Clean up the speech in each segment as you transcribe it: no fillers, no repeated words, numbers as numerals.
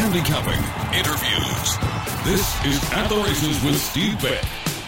handicapping, interviews. This is At the Races with Steve Beck.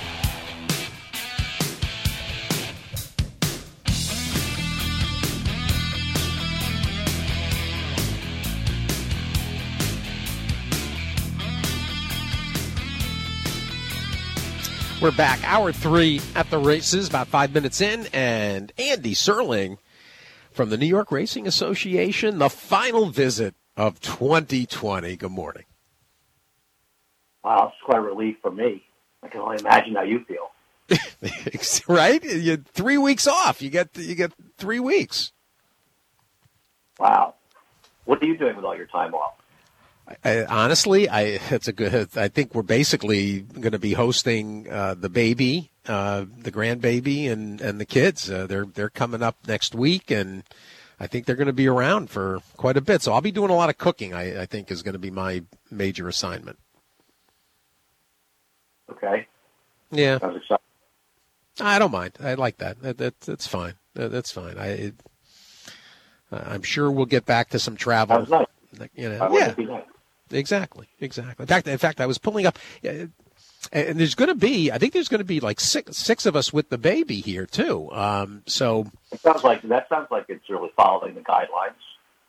We're back, hour 3 at the races, about 5 minutes in, and Andy Serling from the New York Racing Association, the final visit of 2020. Good morning. Wow, it's quite a relief for me. I can only imagine how you feel. Right? You 3 weeks off. You get 3 weeks. Wow. What are you doing with all your time off? Honestly, I think we're basically going to be hosting the baby, the grandbaby, and the kids. They're coming up next week, and I think they're going to be around for quite a bit. So I'll be doing a lot of cooking. I think is going to be my major assignment. Okay. Yeah. Sounds exciting. I don't mind. I like that. That's fine. That's fine. I'm sure we'll get back to some travel. Sounds nice. Yeah. Exactly. In fact, I was pulling up, and there's going to be like six of us with the baby here too. So that sounds like it's really following the guidelines.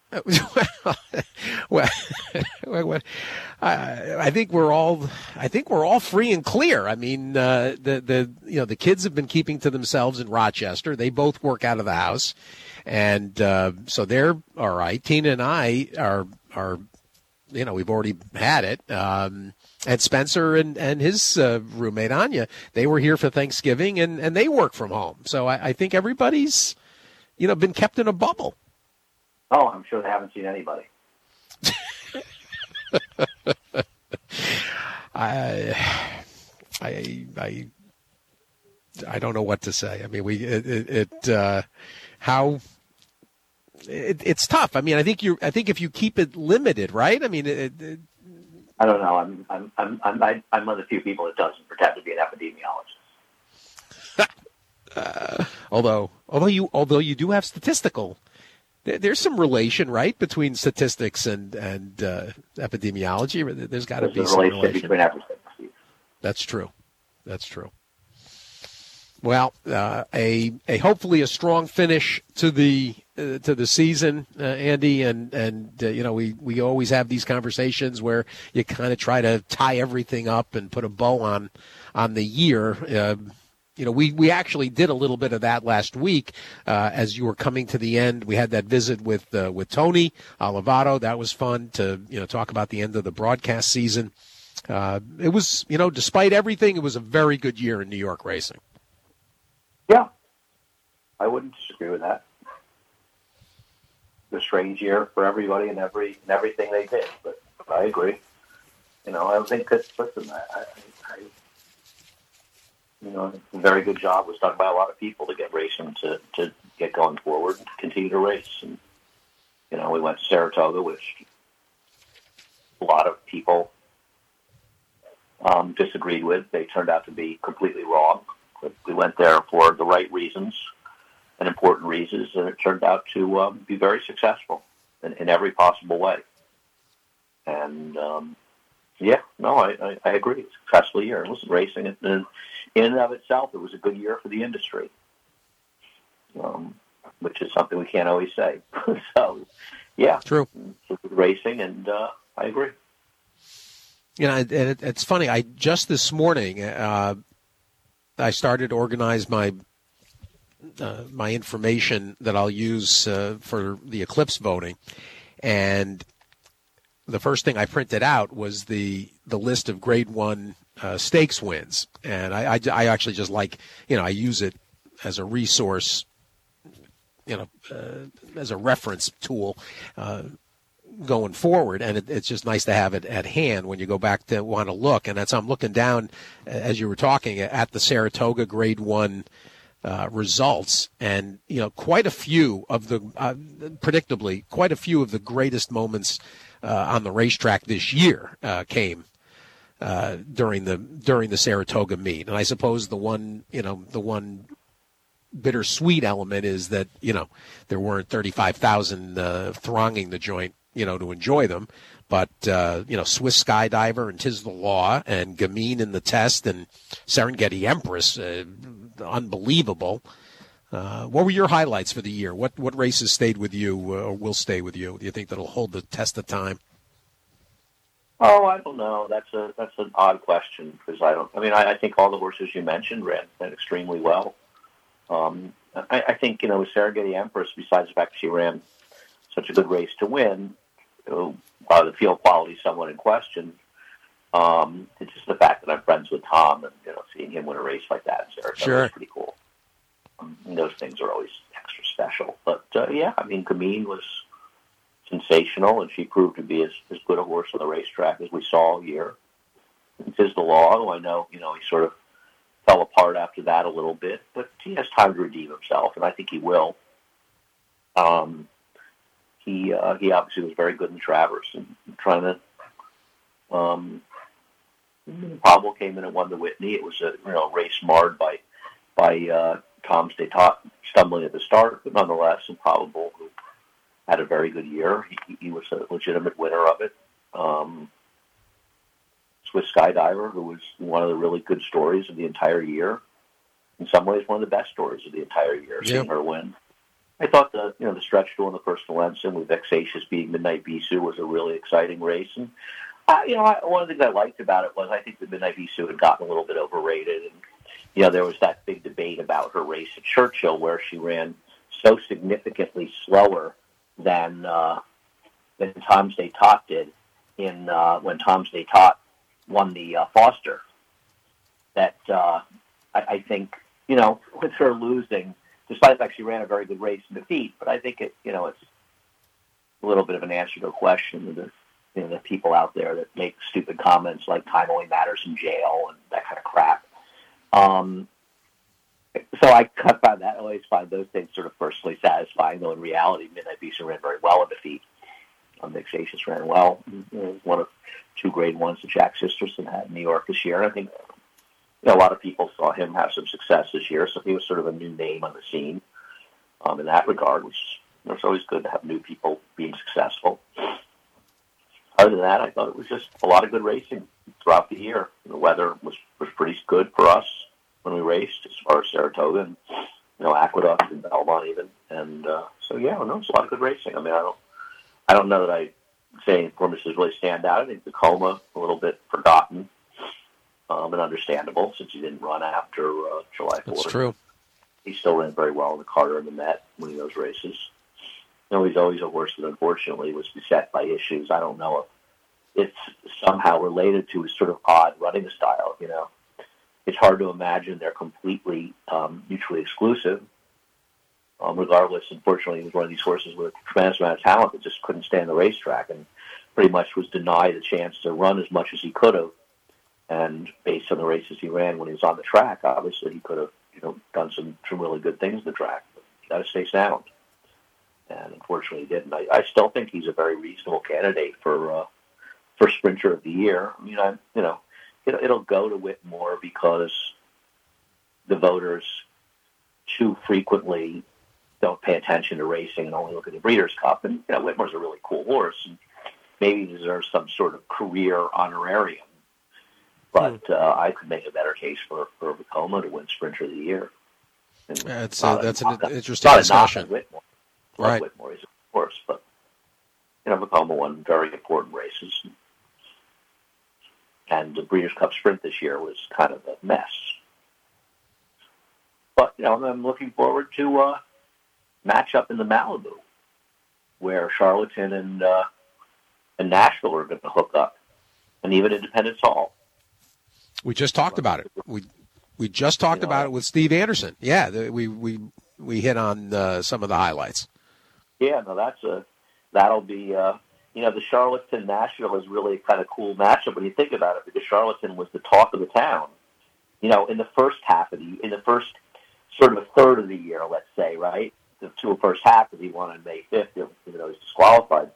Well, I think we're all free and clear. I mean, the kids have been keeping to themselves in Rochester. They both work out of the house, and so they're all right. Tina and I are. We've already had it. And Spencer and his roommate, Anya, they were here for Thanksgiving, and they work from home. So I think everybody's, been kept in a bubble. Oh, I'm sure they haven't seen anybody. I don't know what to say. I mean, it's tough. I mean, I think if you keep it limited, right? I mean, I don't know. I'm one of the few people that doesn't pretend to be an epidemiologist. Although you do have statistical, there's some relation, right, between statistics and epidemiology. There's got to be some relation between everything. That's true. Well, a hopefully a strong finish to the season, Andy, and we always have these conversations where you kind of try to tie everything up and put a bow on the year. We actually did a little bit of that last week as you were coming to the end. We had that visit with Tony Olivato. That was fun to talk about the end of the broadcast season. It was despite everything, it was a very good year in New York racing. Yeah, I wouldn't disagree with that. A strange year for everybody and everything they did, but I agree. I don't think that. Listen, a very good job was done by a lot of people to get racing to get going forward and continue to race. And we went to Saratoga, which a lot of people disagreed with. They turned out to be completely wrong. But we went there for the right reasons and important reasons, and it turned out to be very successful in every possible way. And, I agree. It's a successful year. It wasn't racing. In and of itself, it was a good year for the industry, which is something we can't always say. So, yeah. True. Racing, and I agree. It's funny. I just this morning... I started to organize my information that I'll use for the Eclipse voting, and the first thing I printed out was the list of Grade 1 stakes wins, and I actually just I use it as a resource, as a reference tool. Going forward, and it's just nice to have it at hand when you go back to want to look. And I'm looking down as you were talking at the Saratoga Grade 1 results, and quite a few of the predictably quite a few of the greatest moments on the racetrack this year came during the Saratoga meet. And I suppose the one bittersweet element is that there weren't 35,000 thronging the joint to enjoy them, But, Swiss Skydiver and Tis the Law and Gamine in the Test and Serengeti Empress, unbelievable. What were your highlights for the year? What races stayed with you or will stay with you? Do you think that'll hold the test of time? Oh, I don't know. That's an odd question because I think all the horses you mentioned ran extremely well. I think with Serengeti Empress, besides the fact she ran such a good race to win, the field quality is somewhat in question. It's just the fact that I'm friends with Tom and seeing him win a race like that in Saratoga is pretty cool. And those things are always extra special. But Gamine was sensational, and she proved to be as good a horse on the racetrack as we saw all year. And Tis the Law, though I know, he sort of fell apart after that a little bit, but he has time to redeem himself, and I think he will. He obviously was very good in Travers and trying to. Pablo came in and won the Whitney. It was a race marred by Tom Statot stumbling at the start, but nonetheless, Improbable, who had a very good year. He was a legitimate winner of it. Swiss Skydiver, who was one of the really good stories of the entire year. In some ways, one of the best stories of the entire year, seeing her win. I thought the stretch duel in the first Valencia with Vexatious beating Midnight Bisou was a really exciting race. And, one of the things I liked about it was I think that Midnight Bisou had gotten a little bit overrated. And, there was that big debate about her race at Churchill where she ran so significantly slower than Tom Statot did when Tom Statot won the Foster. That I think with her losing, despite the fact she ran a very good race in defeat, but I think it's a little bit of an answer to a question of the people out there that make stupid comments like time only matters in jail and that kind of crap. So I found that. I always find those things sort of personally satisfying, though in reality, Midnight Bisou ran very well in defeat. Vexatious ran well. One of two grade ones that Jack Sisterson had in New York this year. And I think a lot of people saw him have some success this year, so he was sort of a new name on the scene in that regard, which it's always good to have new people being successful. Other than that, I thought it was just a lot of good racing throughout the year. The weather was pretty good for us when we raced, as far as Saratoga and Aqueduct and Belmont even. And it was a lot of good racing. I don't know that I say any performances really stand out. I think Tacoma a little bit forgotten and understandable since he didn't run after July 4th. That's true. He still ran very well in the Carter and the Met winning those races. He's always a horse that unfortunately was beset by issues. I don't know if it's somehow related to his sort of odd running style. It's hard to imagine they're completely mutually exclusive. Regardless, unfortunately, he was one of these horses with a tremendous amount of talent that just couldn't stay on the racetrack and pretty much was denied a chance to run as much as he could have. And based on the races he ran when he was on the track, obviously he could have done some really good things on the track. But you got to stay sound. And unfortunately he didn't. I still think he's a very reasonable candidate for Sprinter of the Year. It'll go to Whitmore because the voters too frequently don't pay attention to racing and only look at the Breeders' Cup. And Whitmore's a really cool horse, and maybe deserves some sort of career honorarium. But I could make a better case for Vekoma to win Sprinter of the Year. That's an interesting discussion. Whitmore. Right. Whitmore is a horse, but Vekoma won very important races. And the Breeders' Cup Sprint this year was kind of a mess. But, I'm looking forward to a matchup in the Malibu where Charlatan and Nashville are going to hook up, and even Independence Hall. We just talked about it. We just talked about it with Steve Anderson. Yeah, we hit on some of the highlights. Yeah, no, that'll be the Charlatan Nashville is really a kind of cool matchup when you think about it, because Charlatan was the talk of the town. In the first half in the first sort of a third of the year, let's say, right? The first half that he won on May 5th, even though he was disqualified.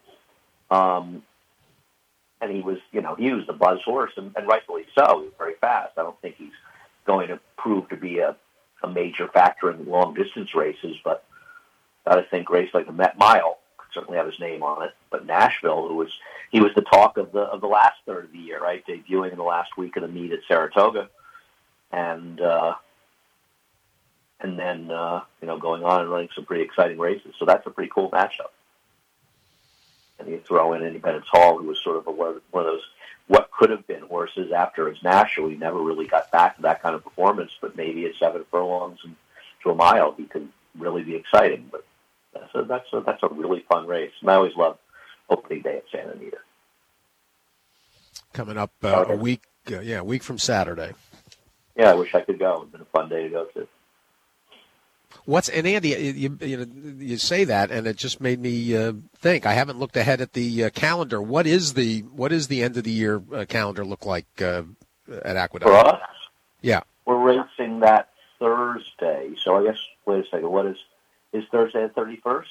And he was the buzz horse, and rightfully so. He was very fast. I don't think he's going to prove to be a major factor in long distance races, but I think race like the Met Mile could certainly have his name on it. But Nashville, he was the talk of the last third of the year, right? Debuting in the last week of the meet at Saratoga, and then going on and running some pretty exciting races. So that's a pretty cool matchup. And you throw in Independence Hall, who was sort of one of those what could have been horses after his Nashville. He never really got back to that kind of performance, but maybe at 7 furlongs and to a mile, he could really be exciting. But that's a really fun race, and I always love opening day at Santa Anita. Coming up a week from Saturday. Yeah, I wish I could go. It's been a fun day to go to. And Andy, you say that, and it just made me think. I haven't looked ahead at the calendar. What is the end of the year calendar look like at Aqueduct? For us? Yeah, we're racing that Thursday. So I guess, wait a second. What is Thursday the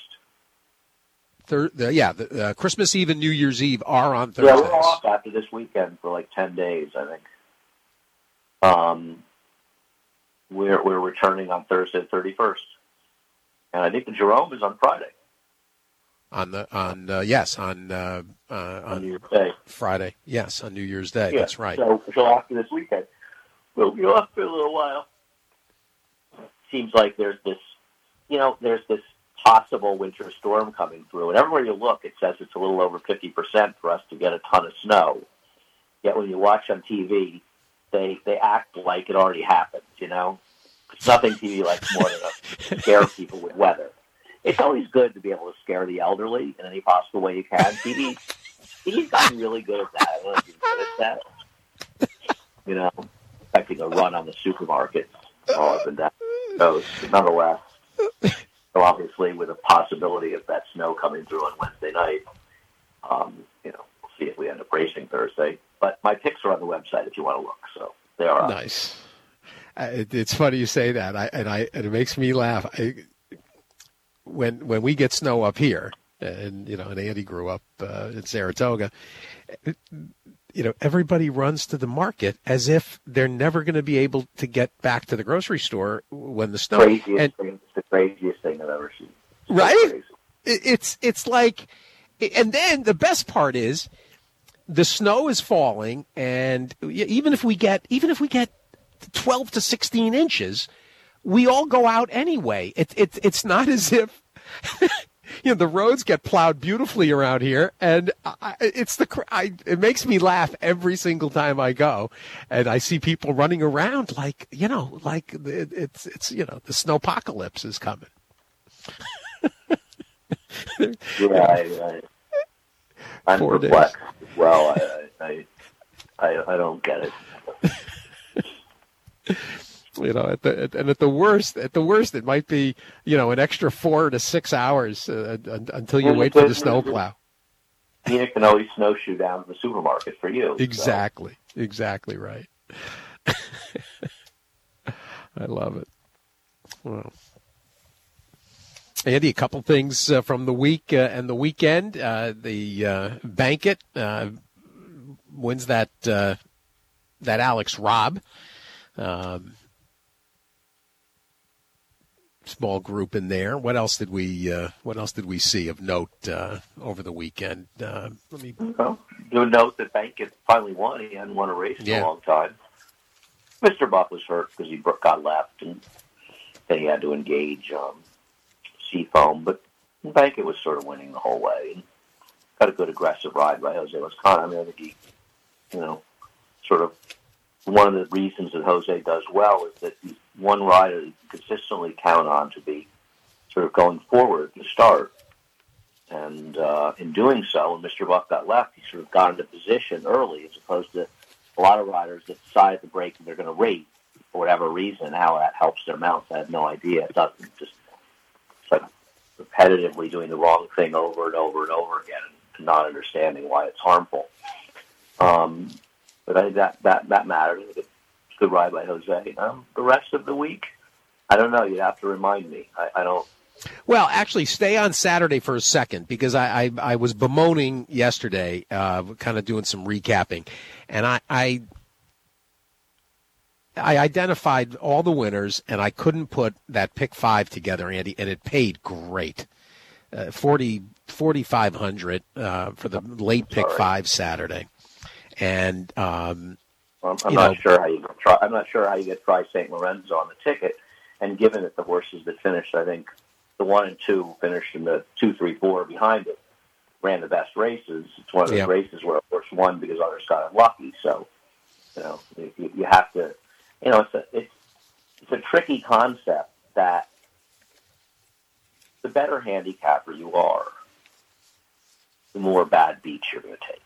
31st? Christmas Eve and New Year's Eve are on Thursdays. Yeah, we're off after this weekend for like 10 days, I think. We're returning on Thursday the 31st, and I think the Jerome is on Friday. On New Year's Day. Friday, yes, on New Year's Day. Yeah. That's right. So after this weekend, we'll be off for a little while. Seems like there's this possible winter storm coming through, and everywhere you look, it says it's a little over 50% for us to get a ton of snow. Yet when you watch on TV, they act like it already happened. It's nothing TV likes more than to scare people with weather. It's always good to be able to scare the elderly in any possible way you can. TV's gotten really good at that. I don't know if you've noticed that. Expecting a run on the supermarket all up and down the coast. But nonetheless, so obviously with a possibility of that snow coming through on Wednesday night, we'll see if we end up racing Thursday. But my picks are on the website if you want to look. So they are. Nice. It's funny you say that, and it makes me laugh. When we get snow up here, and Andy grew up in Saratoga, everybody runs to the market as if they're never going to be able to get back to the grocery store when the snow. It's the craziest thing I've ever seen. Right? It's like, and then the best part is, the snow is falling, and even if we get 12 to 16 inches, we all go out anyway. It's not as if the roads get plowed beautifully around here, and it makes me laugh every single time I go, and I see people running around like the snowpocalypse is coming. Yeah, I'm perplexed as well. I don't get it. At the worst, it might be an extra 4 to 6 hours until you wait for the snowplow. Tina can always snowshoe down to the supermarket for you. Exactly right. I love it. Well, Andy, a couple things from the week and the weekend. The Bankit wins that Alex Robb. Small group in there. What else did we see of note over the weekend? Let me do note that Bankit finally won. He hadn't won a race in a long time. Mr. Buck was hurt because he got left, and then he had to engage Seafoam. But Bankit was sort of winning the whole way, and got a good aggressive ride by Jose Lezcano. I think he, sort of. One of the reasons that Jose does well is that he's one rider that you can consistently count on to be sort of going forward at the start. And in doing so, when Mr. Buck got left, he sort of got into position early, as opposed to a lot of riders that decide at the break that they're going to rate for whatever reason. How that helps their mounts, I have no idea. It doesn't. It's like repetitively doing the wrong thing over and over and over again and not understanding why it's harmful. But I think that mattered. It's a good ride by Jose. The rest of the week, I don't know. You'd have to remind me. I don't. Well, actually, stay on Saturday for a second, because I was bemoaning yesterday, kind of doing some recapping, and I identified all the winners, and I couldn't put that pick 5 together, Andy, and it paid great. 4,500 for the late pick 5 Saturday, and I'm not sure how you get Tri St. Lorenzo on the ticket. And given that the horses that finished, I think the 1 and 2 finished in the 2, 3, 4 behind it, ran the best races. It's one of those races where a horse won because others got unlucky. So, you have to, it's a tricky concept that the better handicapper you are, the more bad beats you're going to take.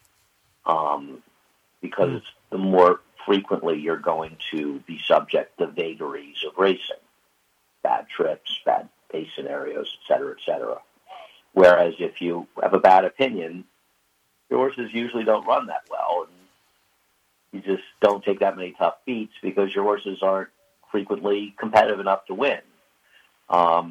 Because the more frequently you're going to be subject to vagaries of racing, bad trips, bad pace scenarios, et cetera, et cetera. Whereas if you have a bad opinion, your horses usually don't run that well, and you just don't take that many tough beats because your horses aren't frequently competitive enough to win. I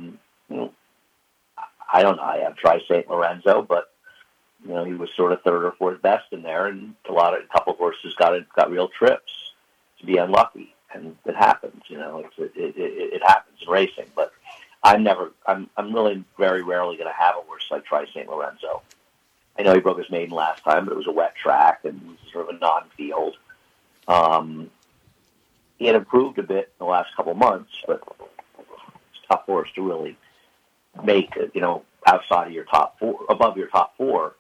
don't know. I have Tri St. Lorenzo, but he was sort of third or fourth best in there, and a couple of horses got real trips to be unlucky, and it happens. It happens in racing. But I'm really very rarely going to have a horse like Tri St. Lorenzo. I know he broke his maiden last time, but it was a wet track and it was sort of a non-field. He had improved a bit in the last couple of months, but it's a tough horse to really make it, outside of your top 4, above your top 4.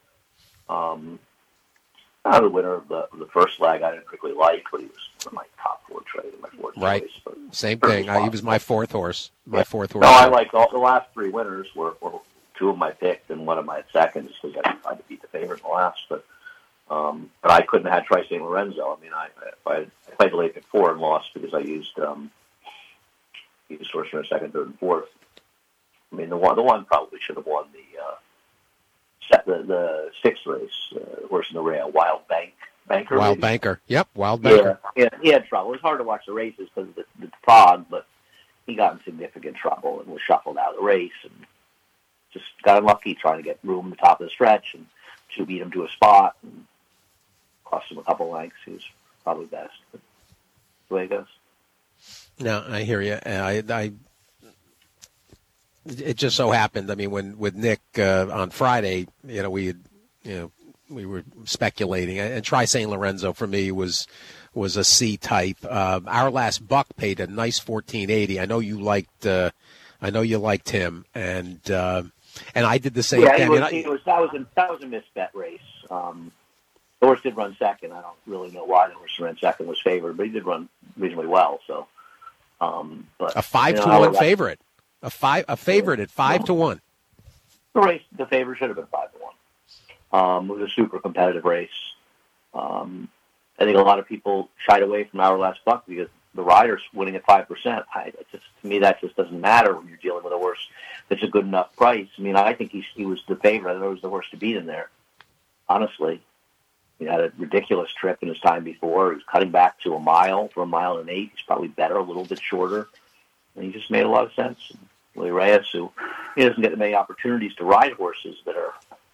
Not a winner of the first leg. I didn't particularly like, but he was my top 4 trade in my 4th right. choice. But same thing. He was my 4th horse. Fourth horse. No, I like all the last 3 winners were 2 of my picked and 1 of my seconds because I tried to beat the favorite in the last. But I couldn't have had Tri St. Lorenzo. I mean, I played the late pick 4 and lost because I used horse runner 2nd, 3rd, and 4th. I mean, the one probably should have won the 6th race, horse in the rail, Wild Banker. Wild Banker. Yep, Wild Banker. Yeah, he had trouble. It was hard to watch the races because of the fog, but he got in significant trouble and was shuffled out of the race and just got unlucky trying to get room at the top of the stretch, and Chu beat him to a spot and cost him a couple lengths. He was probably best. But the way it goes. No, I hear you. It just so happened. I mean, with Nick on Friday, we were speculating, and Tri St. Lorenzo for me was a C type. Our Last Buck paid a nice $14.80. I know you liked him, and I did the same thing. That was a misbet race. The horse did run second. I don't really know why the horse ran second was favored, but he did run reasonably well. So, but a 5-to-1 favorite. A favorite at 5-to-1. The favorite should have been 5-to-1. It was a super competitive race. I think a lot of people shied away from Our Last Buck because the rider's winning at 5%. To me, that just doesn't matter when you're dealing with a horse that's a good enough price. I mean, I think he was the favorite. I thought it was the horse to beat in there. Honestly, he had a ridiculous trip in his time before. He was cutting back to a mile for 1.8 miles. He's probably better, a little bit shorter. And he just made a lot of sense. Willie Reyes, who he doesn't get many opportunities to ride horses that are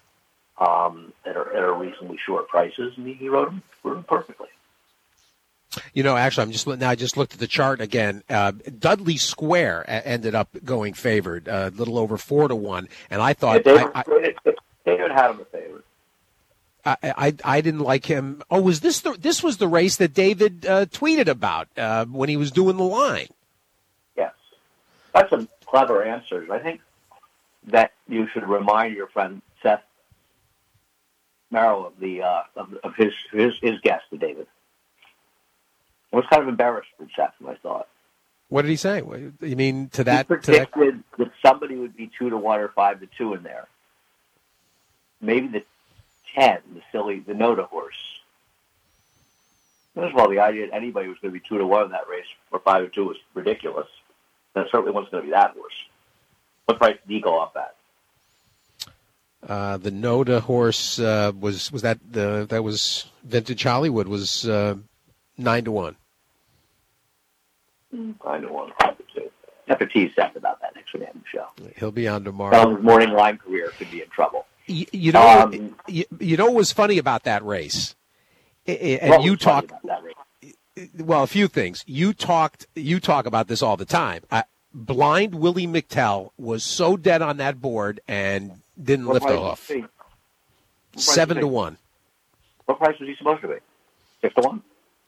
reasonably short prices, and he rode them perfectly. Actually, I just looked at the chart again. Dudley Square ended up going favored, a little over 4-to-1, and I thought David had him a favorite. I didn't like him. Oh, was this was the race that David tweeted about when he was doing the line? Yes, that's some clever answers. I think that you should remind your friend Seth Merrill of his guess to David. I was kind of embarrassed for Seth, I thought. What did he say? You mean to that? He predicted that somebody would be 2-to-1 or 5-to-2 in there. Maybe the 10, the Noda horse. First of all, the idea that anybody was going to be 2-to-1 in that race or 5-to-2 was ridiculous. And it certainly wasn't going to be that horse. What price did he go up at? The Noda horse was that was Vintage Hollywood was 9-to-1. 9-to-1. After tease Seth about that next week on the show. He'll be on tomorrow. His morning line career could be in trouble. You know what was funny about that race? And you talk. Well, a few things. You talk about this all the time. blind Willie McTell was so dead on that board and didn't lift a hoof. 7-1. What price was he supposed to be? 6-1?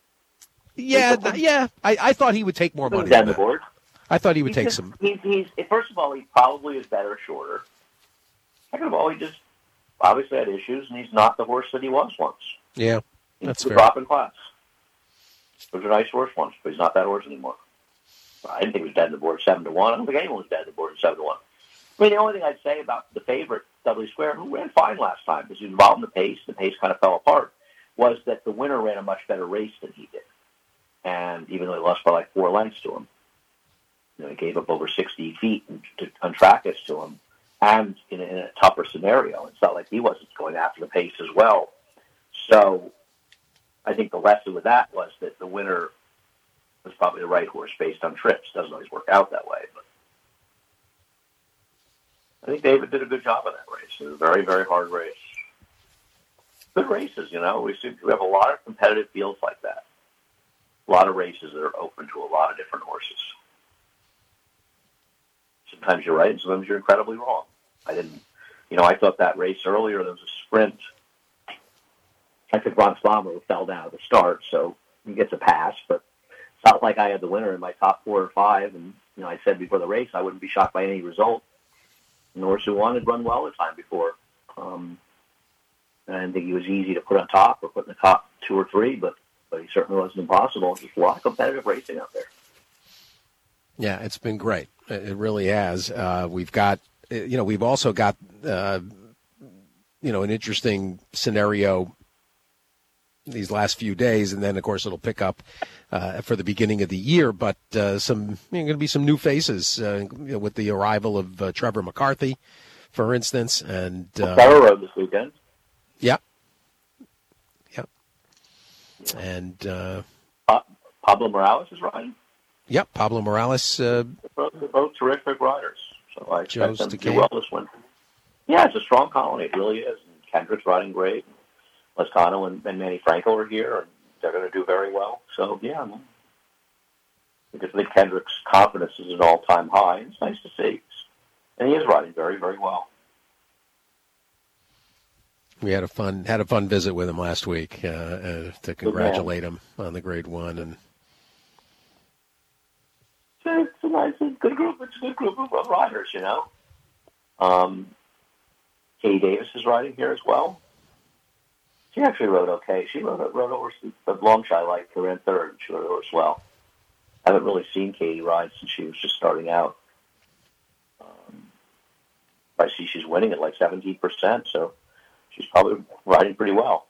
Yeah. I thought he would take more money. Down the board. I thought he would take some. He's first of all, he probably is better shorter. Second of all, he just obviously had issues, and he's not the horse that he was once. Yeah, that's fair. He's a drop in class. He was a nice horse once, but he's not that horse anymore. I didn't think he was dead in the board 7-1. I don't think anyone was dead in the board 7-1. I mean, the only thing I'd say about the favorite, Dudley Square, who ran fine last time because he was involved in the pace kind of fell apart, was that the winner ran a much better race than he did. And even though he lost by like 4 lengths to him, he gave up over 60 feet on Trackus to him, and in a tougher scenario. It's not like he wasn't going after the pace as well. So I think the lesson with that was that the winner was probably the right horse based on trips. Doesn't always work out that way, but I think David did a good job of that race. It was a very, very hard race. Good races, we have a lot of competitive fields like that. A lot of races that are open to a lot of different horses. Sometimes you're right, and sometimes you're incredibly wrong. I thought that race earlier, there was a sprint. I took Ron Slommer, who fell down at the start, so he gets a pass, but it's not like I had the winner in my top 4 or 5, and, I said before the race I wouldn't be shocked by any result. And the horse who won had run well the time before. And I didn't think he was easy to put on top or put in the top 2 or 3, but he certainly wasn't impossible. There's a lot of competitive racing out there. Yeah, it's been great. It really has. We've got, we've also got, an interesting scenario these last few days, and then, of course, it'll pick up for the beginning of the year. But going to be some new faces with the arrival of Trevor McCarthy, for instance. And Sarah rode this weekend. Yep. And Pablo Morales is riding. Yep, Pablo Morales. They're both terrific riders, so I expect them to do DeCamp. well this winter. Yeah, it's a strong colony. It really is. And Kendrick's riding great. Lezcano and Manny Franco are here, and they're going to do very well. So, yeah, I think Kendrick's confidence is at an all-time high. It's nice to see. And he is riding very, very well. We had a fun visit with him last week to congratulate him on the Grade 1, and it's a good group. It's a good group of riders, Katie Davis is riding here as well. She actually rode okay. She rode a horse that Longshot liked. She ran third. She rode a horse well. I haven't really seen Katie ride since she was just starting out. I see she's winning at like 17%, so she's probably riding pretty well.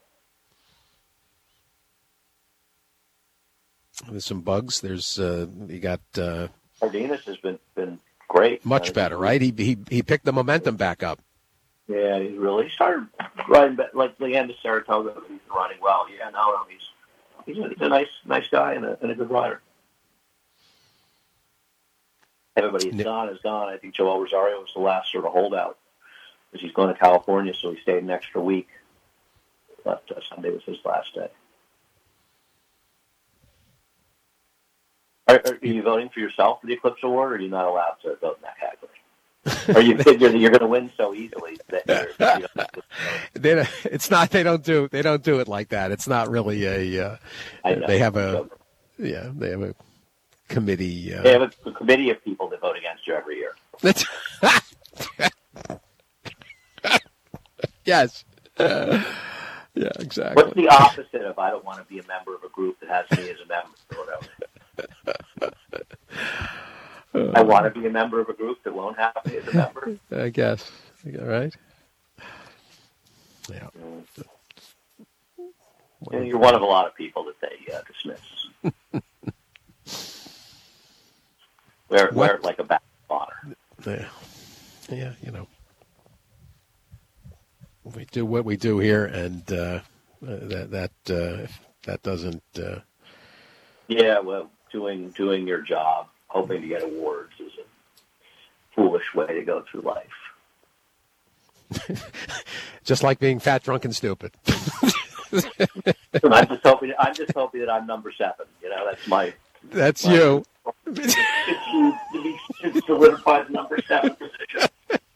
There's some bugs. There's you got Cardenas has been great. Much better, right? He picked the momentum back up. Yeah, he started riding like the end of Saratoga. He's been riding well. Yeah, no, he's a nice guy and a good rider. Everybody is gone. I think Joel Rosario was the last sort of holdout because he's going to California, so he stayed an extra week. But Sunday was his last day. Are you voting for yourself for the Eclipse Award, or are you not allowed to vote in that category? Or you figure that you're going to win so easily that it's not. They don't do it like that. It's not really a. They have a committee. They have a committee of people that vote against you every year. Yes. Yeah, exactly. What's the opposite of I don't want to be a member of a group that has me as a member or whatever? I want to be a member of a group that won't have me as a member. I guess. Right? Yeah. And you're one of a lot of people that they dismiss. Wear it like a badge of honor. Yeah, we do what we do here, and that doesn't. Yeah, well, doing your job, hoping to get awards is a foolish way to go through life. Just like being fat, drunk, and stupid. I'm just hoping that I'm number 7. That's my. That's you. To be to solidify the number 7 position.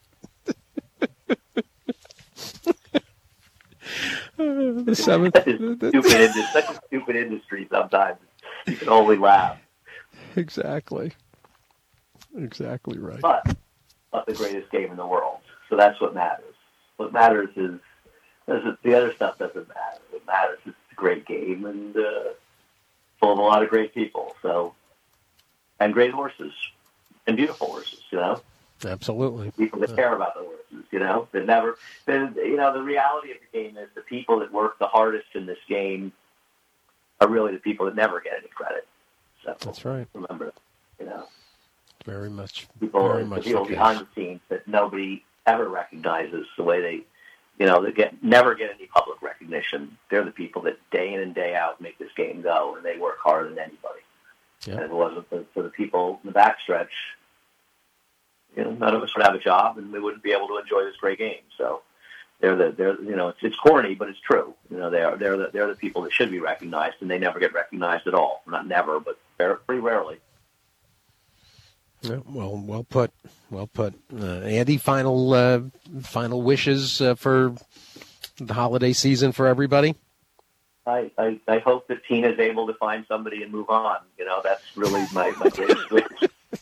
The 7th. Such a stupid industry sometimes. You can only laugh. Exactly. Exactly right. But not the greatest game in the world. So that's what matters. What matters is the other stuff doesn't matter. What matters is it's a great game and full of a lot of great people. So, and great horses and beautiful horses. Absolutely. People that care about the horses. That never. The reality of the game is the people that work the hardest in this game are really the people that never get any credit. So that's right. Remember, very much. People the behind the scenes that nobody ever recognizes the way they never get any public recognition. They're the people that day in and day out make this game go, and they work harder than anybody. Yep. And if it wasn't for the people in the backstretch, none of us would have a job, and we wouldn't be able to enjoy this great game. So it's corny, but it's true. They're the people that should be recognized, and they never get recognized at all. Not never, but pretty rarely. Yeah, well put. Andy, final wishes for the holiday season for everybody. I hope that Tina's able to find somebody and move on. That's really my greatest wish.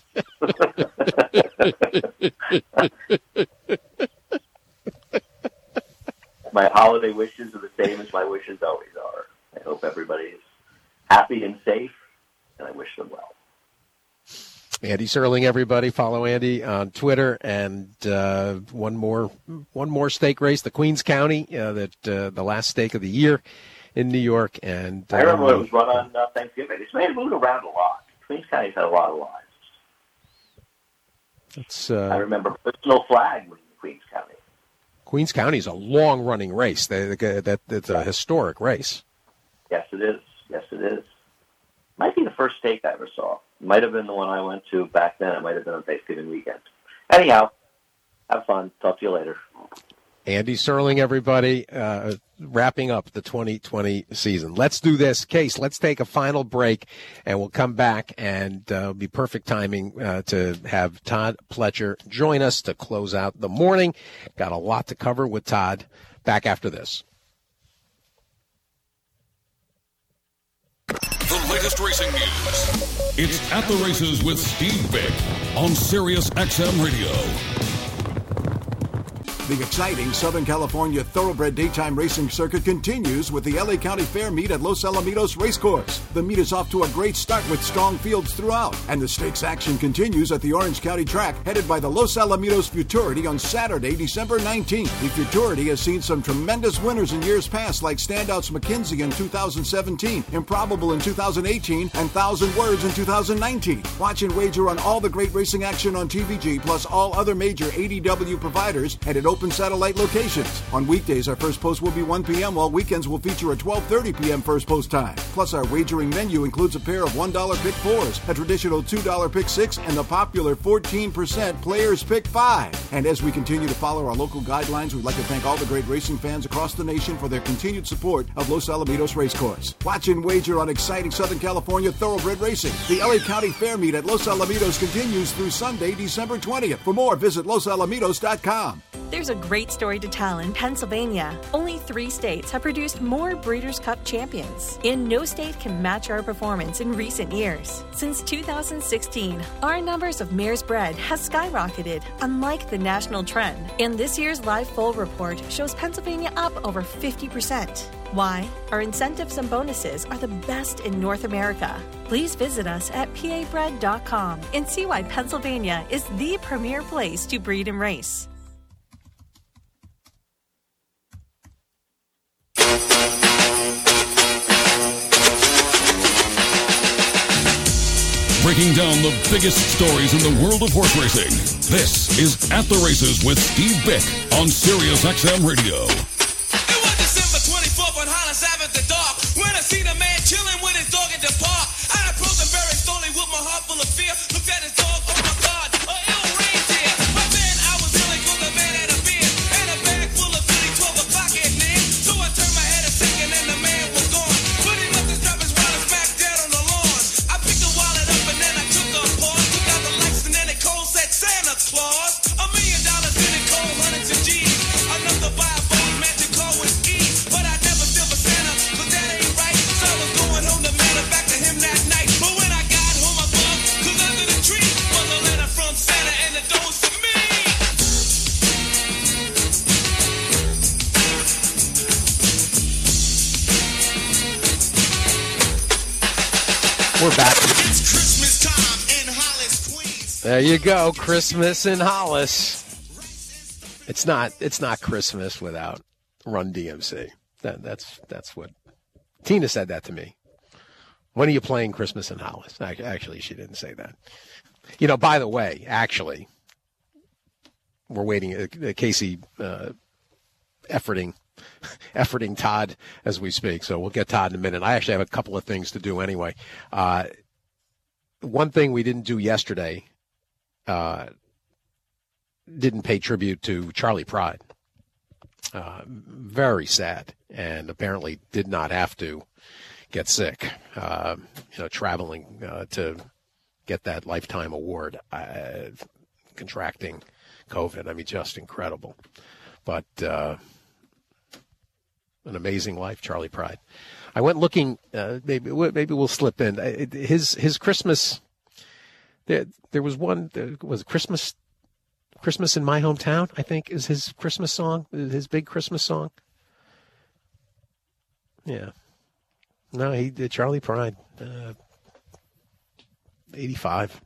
My holiday wishes are the same as my wishes always are. I hope everybody is happy and safe, and I wish them well. Andy Serling, everybody. Follow Andy on Twitter. And one more stake race, the Queens County, the last stake of the year in New York. And I remember it was run on Thanksgiving. It's made moved around a lot. Queens County's had a lot of lives. I remember Personal Flag winning Queens County. Queens County is a long-running race. That's a historic race. Yes, it is. Yes, it is. Might be the first stake I ever saw. Might have been the one I went to back then. It might have been on Thanksgiving weekend. Anyhow, have fun. Talk to you later. Andy Serling, everybody, wrapping up the 2020 season. Let's do this. Case, let's take a final break, and we'll come back, and it'll be perfect timing to have Todd Pletcher join us to close out the morning. Got a lot to cover with Todd. Back after this. The latest racing news. It's At the Races with Steve Vick on Sirius XM Radio. The exciting Southern California thoroughbred daytime racing circuit continues with the LA County Fair meet at Los Alamitos Racecourse. The meet is off to a great start with strong fields throughout, and the stakes action continues at the Orange County track headed by the Los Alamitos Futurity on Saturday, December 19th. The Futurity has seen some tremendous winners in years past like Standouts McKinsey in 2017, Improbable in 2018, and 1,000 Words in 2019. Watch and wager on all the great racing action on TVG plus all other major ADW providers and at open satellite locations. On weekdays, our first post will be 1 p.m., while weekends will feature a 12:30 p.m. first post time. Plus, our wagering menu includes a pair of $1 pick fours, a traditional $2 pick six, and the popular 14% players pick five. And as we continue to follow our local guidelines, we'd like to thank all the great racing fans across the nation for their continued support of Los Alamitos Racecourse. Watch and wager on exciting Southern California thoroughbred racing. The LA County Fair meet at Los Alamitos continues through Sunday, December 20th. For more, visit losalamitos.com. There's a great story to tell in Pennsylvania. Only 3 states have produced more Breeders' Cup champions, and no state can match our performance in recent years. Since 2016, our numbers of mares bred has skyrocketed, unlike the national trend. And this year's Live Foal report shows Pennsylvania up over 50%. Why? Our incentives and bonuses are the best in North America. Please visit us at pabred.com and see why Pennsylvania is the premier place to breed and race. Breaking down the biggest stories in the world of horse racing. This is At the Races with Steve Vick on Sirius XM Radio. It was December 24th on Hollis Ave at the dark when I seen a man chilling with his dog at the park. I approached him very slowly with my heart full of fear. Looked at his dog, oh my God, a ill reindeer. But then I was really cool, the man had a beard and a bag full of goodies, 12 o'clock at night. So I turned my head a second and the man was gone. But he left his driver's wallet back dead on the lawn. I picked the wallet up and then I took a pause, took out the lights and then it cold We're back. It's Christmas time in Hollis, Queens. There you go, Christmas in Hollis. It's not Christmas without Run DMC. That's what Tina said that to me. When are you playing Christmas in Hollis? Actually, she didn't say that. You know, by the way, actually, we're waiting. Casey efforting Todd as we speak, so we'll get Todd in a minute. I actually have a couple of things to do anyway. One thing we didn't do yesterday, didn't pay tribute to Charlie Pride. Very sad, and apparently did not have to get sick, traveling to get that Lifetime Award, contracting COVID. I mean, just incredible. But an amazing life, Charlie Pride. I went looking. Maybe we'll slip in his Christmas. There was one. Was Christmas in My Hometown? I think is his Christmas song. His big Christmas song. Yeah. No, he did Charlie Pride. 85.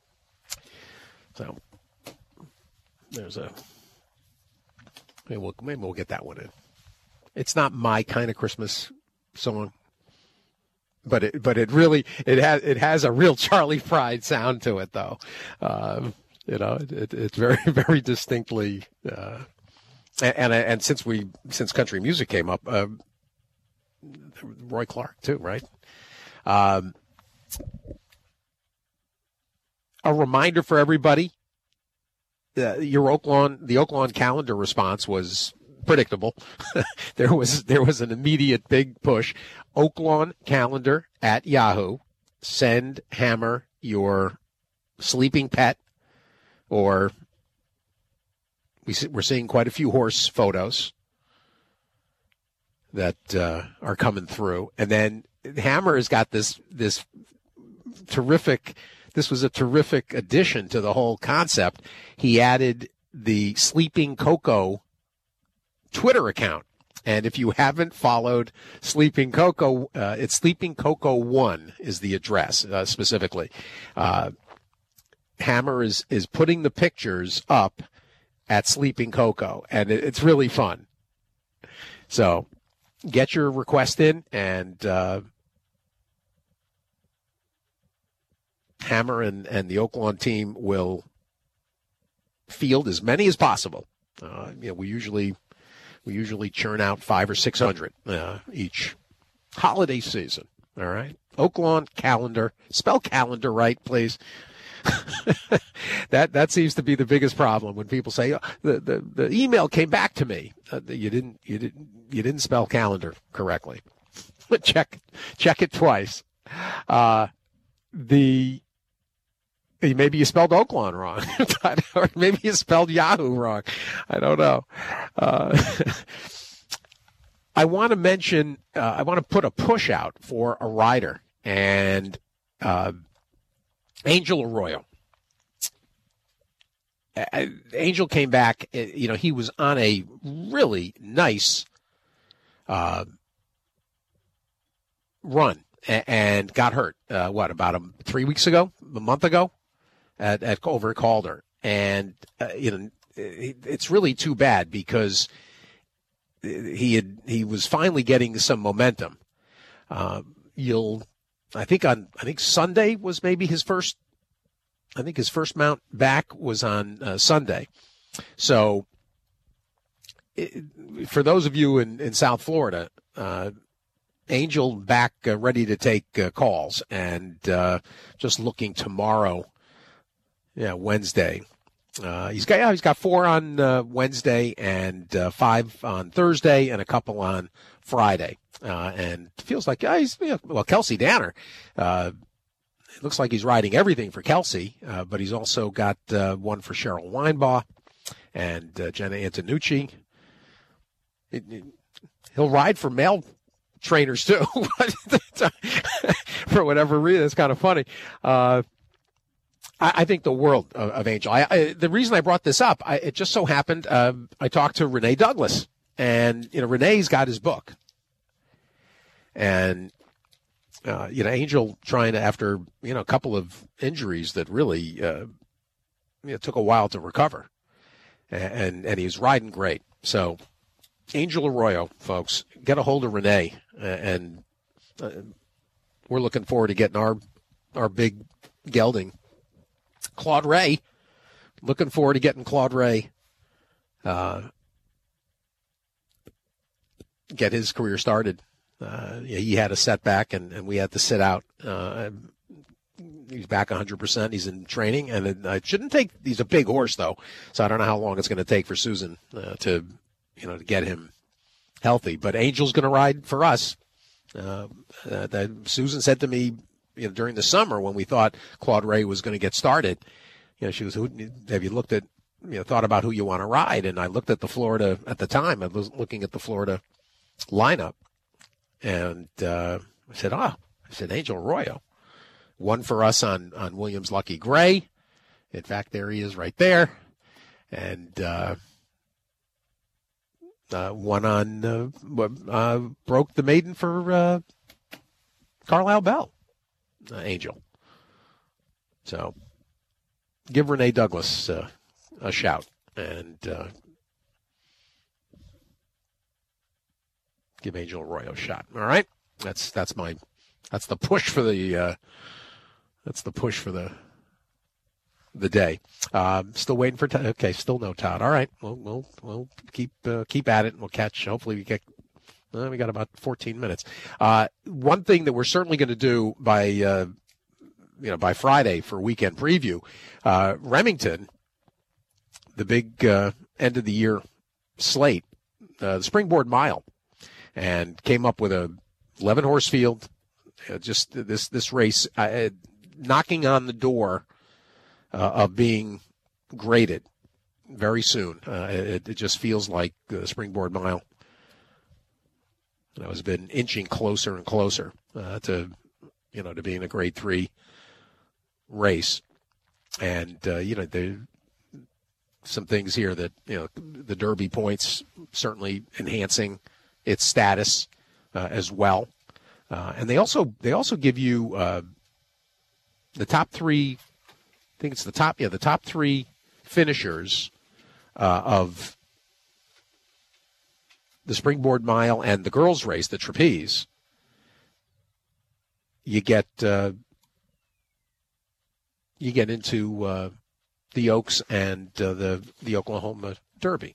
So there's a. Maybe we'll get that one in. It's not my kind of Christmas song, but it really has a real Charlie Pride sound to it, though. It's very, very distinctly, and since country music came up, Roy Clark too, right? A reminder for everybody: the Oaklawn calendar response was predictable. There was an immediate big push. Oaklawn calendar at Yahoo. Send Hammer your sleeping pet, or we're seeing quite a few horse photos that are coming through. And then Hammer has got this terrific. This was a terrific addition to the whole concept. He added the Sleeping Coco Twitter account. And if you haven't followed Sleeping Coco, it's Sleeping Coco 1 is the address specifically. Hammer is putting the pictures up at Sleeping Coco, and it's really fun. So get your request in, and Hammer and the Oaklawn team will field as many as possible. We usually churn out 500 or 600 each holiday season. All right, Oaklawn calendar. Spell calendar right, please. That seems to be the biggest problem when people say the email came back to me. You didn't spell calendar correctly. Check it twice. Maybe you spelled Oaklawn wrong, or maybe you spelled Yahoo wrong. I don't know. I want to mention. I want to put a push out for a rider, and Angel Arroyo. Angel came back. He was on a really nice run and got hurt. About 3 weeks ago, a month ago, at over at Calder, and it's really too bad because he was finally getting some momentum. I think Sunday was maybe his first. I think his first mount back was on Sunday. So for those of you in South Florida, Angel back ready to take calls, and just looking tomorrow, Wednesday. He's got 4 on Wednesday and 5 on Thursday and a couple on Friday. And it feels like Kelsey Danner. It looks like he's riding everything for Kelsey, but he's also got one for Cheryl Weinbaugh and Jenna Antonucci. He'll ride for male trainers too, for whatever reason. It's kind of funny. I think the world of Angel. The reason I brought this up, it just so happened I talked to Renee Douglas, and Renee's got his book, and Angel trying to, after, a couple of injuries that really took a while to recover. And he's riding great. So, Angel Arroyo, folks, get a hold of Renee, and we're looking forward to getting our big gelding. Claude Ray, looking forward to getting Claude Ray get his career started. He had a setback, and we had to sit out. He's back 100%. He's in training, and it shouldn't take. He's a big horse, though, so I don't know how long it's going to take for Susan to get him healthy. But Angel's going to ride for us. Susan said to me, during the summer when we thought Claude Ray was going to get started, she was, have you looked at, thought about who you want to ride? And I looked at the Florida at the time. I was looking at the Florida lineup, and I said, Angel Arroyo. One for us on Williams Lucky Gray. In fact, there he is right there. And one on Broke the Maiden for Carlisle Bell, Angel. So give Renee Douglas a shout and give Angel Arroyo a shot. All right, that's the push for the. That's the push for the day. Still waiting for Todd. Okay, still no Todd. All right, we'll keep at it, and we'll catch. Hopefully, we get. We got about 14 minutes. One thing that we're certainly going to do by Friday for weekend preview, Remington, the big end of the year slate, the Springboard Mile, and came up with a 11 horse field. Just this race. Knocking on the door of being graded very soon. It just feels like the Springboard Mile has been inching closer and closer to being a Grade 3 race. And there's some things here that the Derby points certainly enhancing its status as well. And they also give you the top three. I think it's the top three finishers of the Springboard Mile and the girls' race, the Trapeze. You get into the Oaks and the Oklahoma Derby.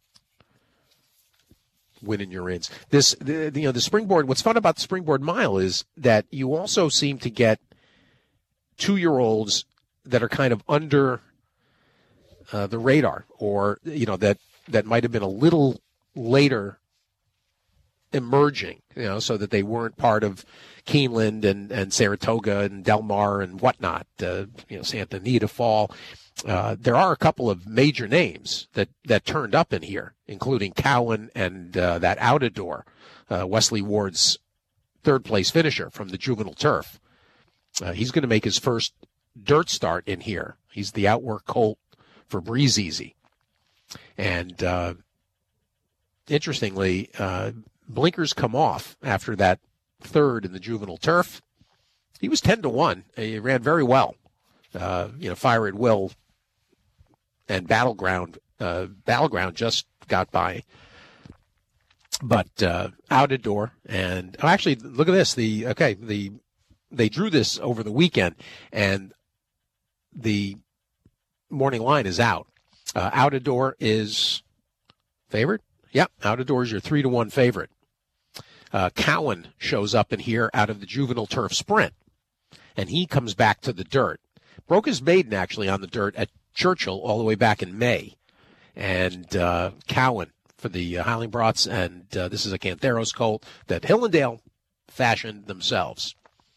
Winning your ins. The Springboard. What's fun about the Springboard Mile is that you also seem to get 2-year-olds that are kind of under the radar, or that might have been a little later emerging, so that they weren't part of Keeneland and Saratoga and Del Mar and whatnot. Santa Anita Fall. There are a couple of major names that turned up in here, including Cowan and that Outador, Wesley Ward's third place finisher from the juvenile turf. He's going to make his first dirt start in here. He's the outwork colt for Breeze Easy. And interestingly, blinkers come off after that third in the juvenile turf. He was 10-1. He ran very well. Fire at Will and Battleground just got by. But Outador and actually, look at this. They drew this over the weekend, and the morning line is out. Outador is favored. Yep, Outador is your 3-1 favorite. Cowan shows up in here out of the juvenile turf sprint, and he comes back to the dirt. Broke his maiden actually on the dirt at Churchill all the way back in May, and Cowan for the Heilingbrats, and this is a Cantheros colt that Hillendale fashioned themselves.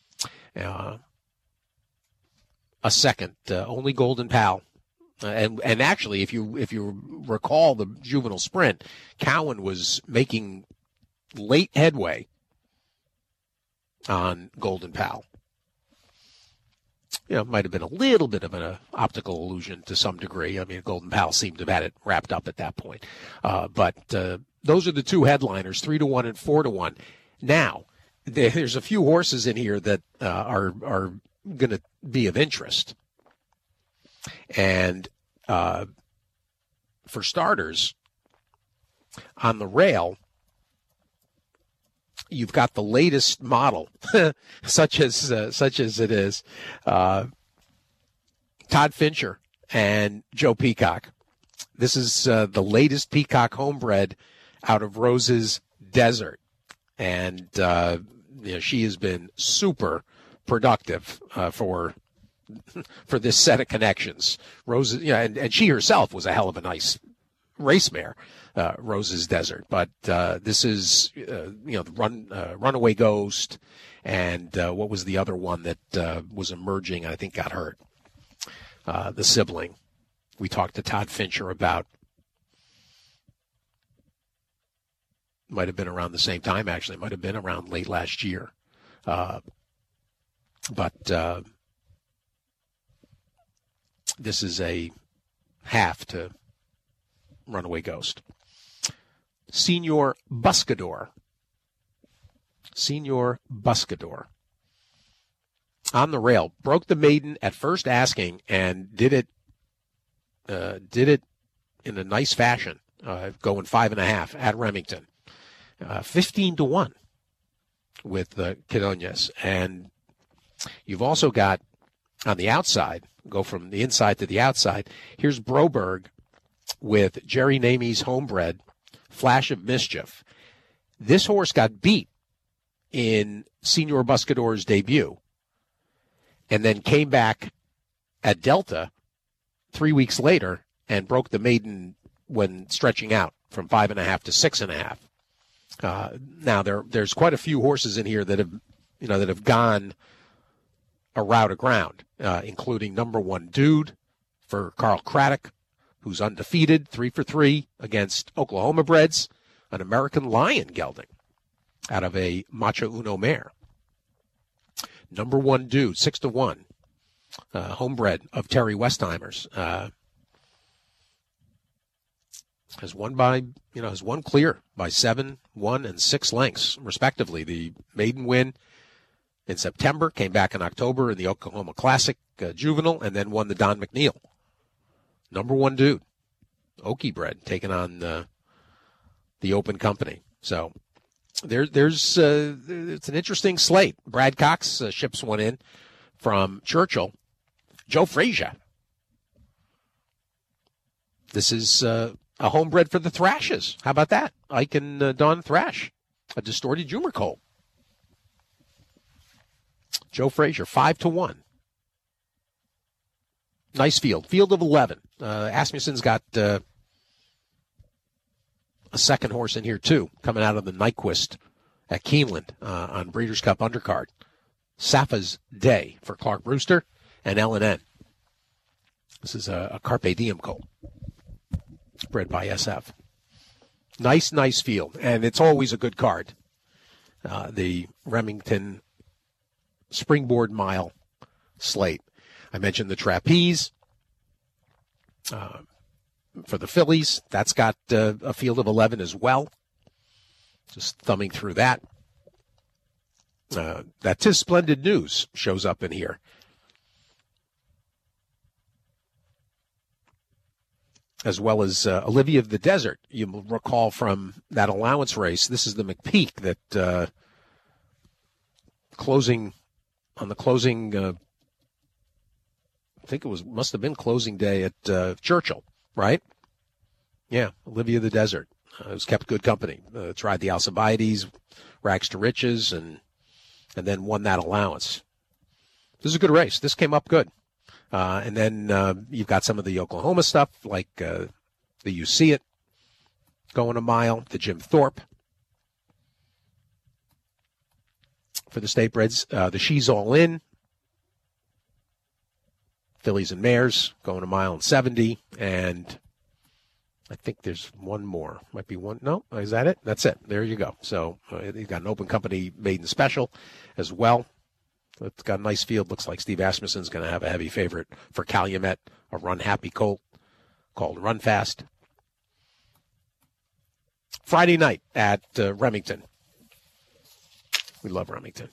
A second, only Golden Pal, and actually, if you recall the juvenile sprint, Cowan was making late headway on Golden Pal. It might have been a little bit of an optical illusion to some degree. I mean, Golden Pal seemed to have had it wrapped up at that point. But those are the two headliners, 3-1 and 4-1. Now, there's a few horses in here that are going to be of interest. And for starters, on the rail, you've got the latest model, such as it is, Todd Fincher and Joe Peacock. This is the latest Peacock homebred out of Rose's Desert, and she has been super productive for this set of connections. Rose, and she herself was a hell of a nice race mare, Rose's Desert. But this is, the Runaway Ghost, and what was the other one that was emerging and I think got hurt? The sibling. We talked to Todd Fincher about. Might have been around the same time, actually. Might have been around late last year. But this is a half to Runaway Ghost. Senor Buscador. On the rail. Broke the maiden at first asking and did it in a nice fashion, going 5.5 at Remington. 15-1 with Quinones. And you've also got on the outside, go from the inside to the outside, here's Broberg with Jerry Namie's homebred, Flash of Mischief. This horse got beat in Senor Buscador's debut and then came back at Delta 3 weeks later and broke the maiden when stretching out from 5.5 to 6.5. Now there's quite a few horses in here that have gone a route of ground, including number 1 Dude for Carl Craddock, who's undefeated, 3 for 3 against Oklahoma breds, an American Lion gelding out of a Macho Uno mare. Number 1 Dude, 6-1, homebred of Terry Westheimer's. Has won clear by 7, 1, and 6 lengths, respectively. The maiden win in September, came back in October in the Oklahoma Classic Juvenile, and then won the Don McNeil. Number 1 Dude, Okie bred, taking on the Open Company. So it's an interesting slate. Brad Cox ships one in from Churchill. Joe Frazier. This is a homebred for the Thrashes. How about that? Ike and Don Thrash, a distorted humor colt. Joe Frazier, 5-1. Nice field. Field of 11. Asmussen's got a second horse in here, too, coming out of the Nyquist at Keeneland on Breeders' Cup undercard. Safa's Day for Clark Brewster and L&N. This is a Carpe Diem colt, bred by SF. Nice field, and it's always a good card. The Remington Springboard Mile slate. I mentioned the Trapeze for the fillies. That's got a field of 11 as well. Just thumbing through that. That 'Tis Splendid News shows up in here. As well as Olivia of the Desert. You will recall from that allowance race, this is the McPeak that closing I think must have been closing day at Churchill, right? Yeah, Olivia of the Desert. It was kept good company. Tried the Alcibiades, Rags to Riches, and then won that allowance. This is a good race. This came up good. And then you've got some of the Oklahoma stuff, like the You See It going a mile, the Jim Thorpe for the State Breds, the She's All In, fillies and mares going a mile and 70, and I think there's one more. Might be one. No, is that it? That's it. There you go. So you've got an Open Company maiden special as well. It's got a nice field. Looks like Steve Asmussen's going to have a heavy favorite for Calumet, a run-happy colt called Run Fast. Friday night at Remington. We love Remington.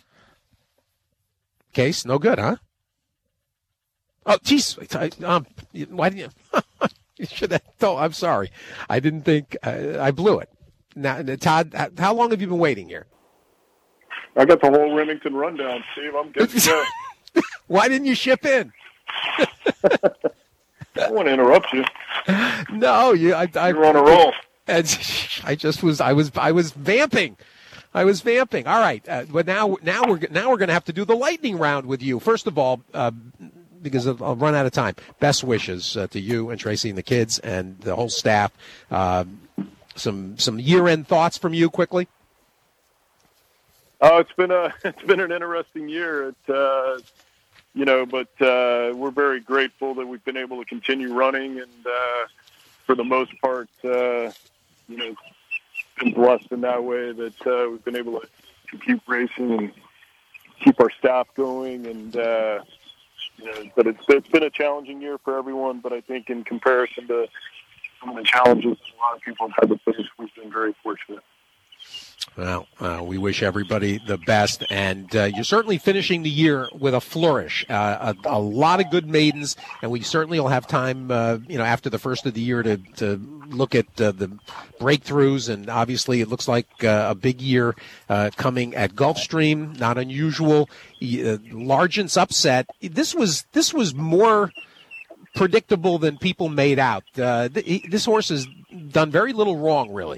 Case, no good, huh? Oh, geez. Why didn't you? You should have told. I'm sorry. I didn't think. I blew it. Now, Todd, how long have you been waiting here? I got the whole Remington rundown, Steve. I'm good to go. Why didn't you ship in? I don't want to interrupt you. No, you're on a roll. I was vamping. I was vamping. All right, but now we're going to have to do the lightning round with you. First of all, because I'll run out of time. Best wishes to you and Tracy and the kids and the whole staff. Some year-end thoughts from you quickly. Oh, it's been an interesting year. But we're very grateful that we've been able to continue running, and for the most part, been blessed in that way that we've been able to keep racing and keep our staff going. And but it's been a challenging year for everyone. But I think in comparison to some of the challenges a lot of people have had to face, we've been very fortunate. Well, we wish everybody the best, and you're certainly finishing the year with a flourish. A lot of good maidens, and we certainly will have time, after the first of the year to look at the breakthroughs. And obviously, it looks like a big year coming at Gulfstream. Not unusual. Largent's upset. This was more predictable than people made out. This horse has done very little wrong, really.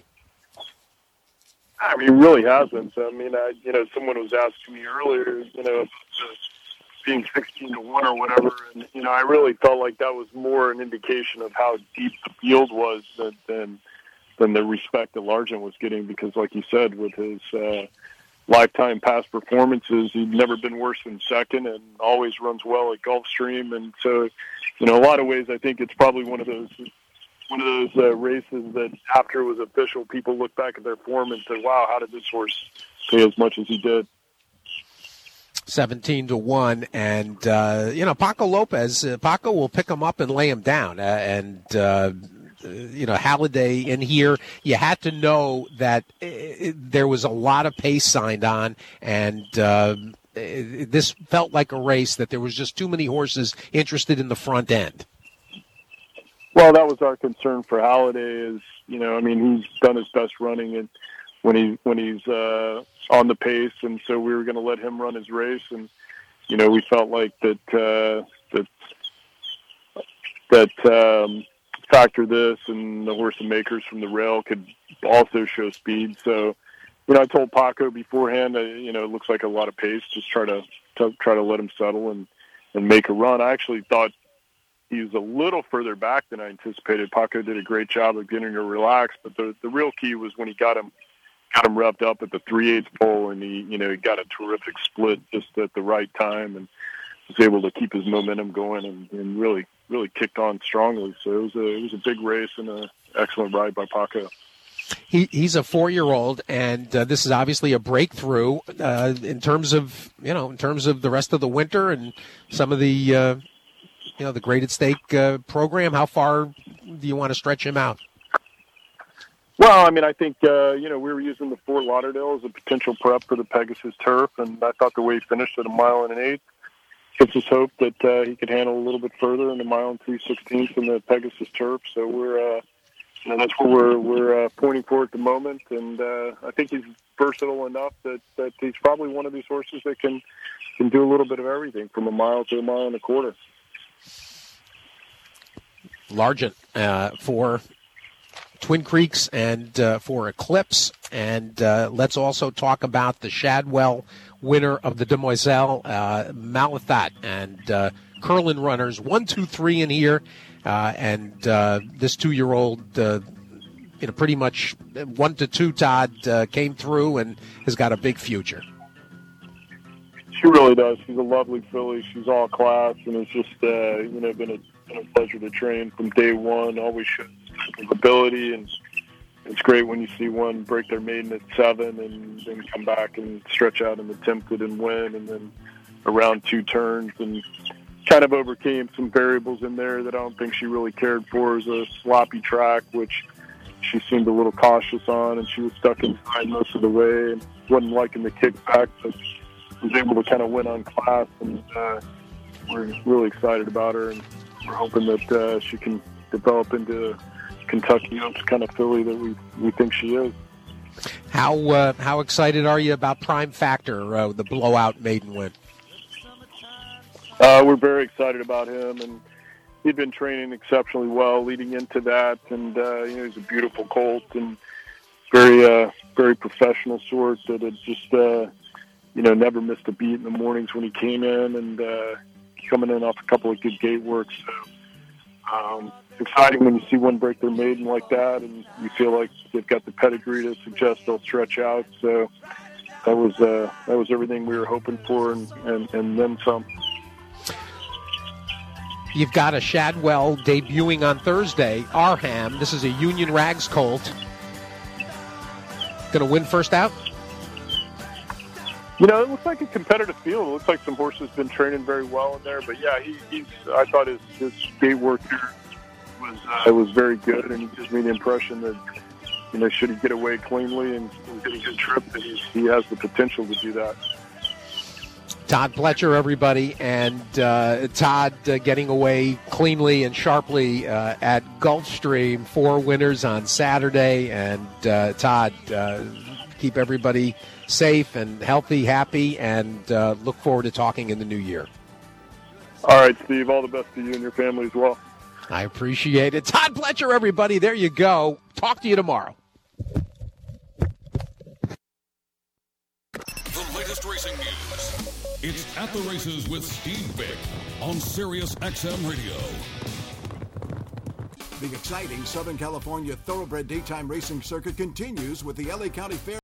I mean, he really hasn't. I mean, someone was asking me earlier, being 16-1 or whatever, and I really felt like that was more an indication of how deep the field was than the respect that Largent was getting. Because, like you said, with his lifetime past performances, he'd never been worse than second, and always runs well at Gulfstream. And so, in a lot of ways, I think it's probably one of those races that after it was official, people look back at their form and say, wow, how did this horse pay as much as he did? 17-1. And, Paco Lopez, Paco will pick him up and lay him down. Halliday in here, you had to know that there was a lot of pace signed on, and this felt like a race that there was just too many horses interested in the front end. Well, that was our concern for Halliday. He's done his best running and when he's on the pace, and so we were going to let him run his race. And we felt like that Factor This and the Horse and Makers from the rail could also show speed. So, I told Paco beforehand, it looks like a lot of pace. Just try to let him settle and make a run. I actually thought he was a little further back than I anticipated. Paco did a great job of getting her relaxed, but the real key was when he got him revved up at the 3/8 pole, and he got a terrific split just at the right time, and was able to keep his momentum going and really kicked on strongly. So it was a big race and an excellent ride by Paco. He's a 4-year-old, and this is obviously a breakthrough in terms of the rest of the winter and some of the the graded stake program. How far do you want to stretch him out? Well, I mean, I think, we were using the Fort Lauderdale as a potential prep for the Pegasus Turf, and I thought the way he finished at 1 1/8 gives us hope that he could handle a little bit further in the 1 3/16 in the Pegasus Turf. So we're, that's what we're pointing for at the moment, and I think he's versatile enough that he's probably one of these horses that can do a little bit of everything from 1 mile to 1 1/4. Largent for Twin Creeks and for Eclipse. And let's also talk about the Shadwell winner of the Demoiselle, Malathat, and Curlin runners 1, 2, 3 in here. And this 2-year-old, pretty much 1 to 2, Todd, came through and has got a big future. She really does. She's a lovely filly. She's all class, and it's just been a pleasure to train from day one. Always shows ability, and it's great when you see one break their maiden at 7 and then come back and stretch out in the Tempted and win, and then around 2 turns and kind of overcame some variables in there that I don't think she really cared for. It was a sloppy track, which she seemed a little cautious on, and she was stuck inside most of the way and wasn't liking the kickback, but was able to kind of win on class, and we're really excited about her, and we're hoping that she can develop into Kentucky Oaks kind of filly that we think she is. How excited are you about Prime Factor, the blowout maiden win? We're very excited about him, and he'd been training exceptionally well leading into that, and he's a beautiful colt and very professional sort that had just never missed a beat in the mornings when he came in, and coming in off a couple of good gate works. So exciting when you see one break their maiden like that, and you feel like they've got the pedigree to suggest they'll stretch out. So that was everything we were hoping for, and then some. You've got a Shadwell debuting on Thursday, Arham. This is a Union Rags colt. Going to win first out? It looks like a competitive field. It looks like some horses been training very well in there. But, yeah, I thought his gate work here was very good, and he gives me the impression that, should he get away cleanly and get a good trip, that he has the potential to do that. Todd Pletcher, everybody, and Todd getting away cleanly and sharply at Gulfstream. 4 winners on Saturday, and Todd, keep everybody safe and healthy, happy, and look forward to talking in the new year. All right, Steve, all the best to you and your family as well. I appreciate it. Todd Pletcher, everybody, there you go. Talk to you tomorrow. The latest racing news. It's At the Races with Steve Bick on Sirius XM Radio. The exciting Southern California Thoroughbred Daytime Racing Circuit continues with the LA County Fair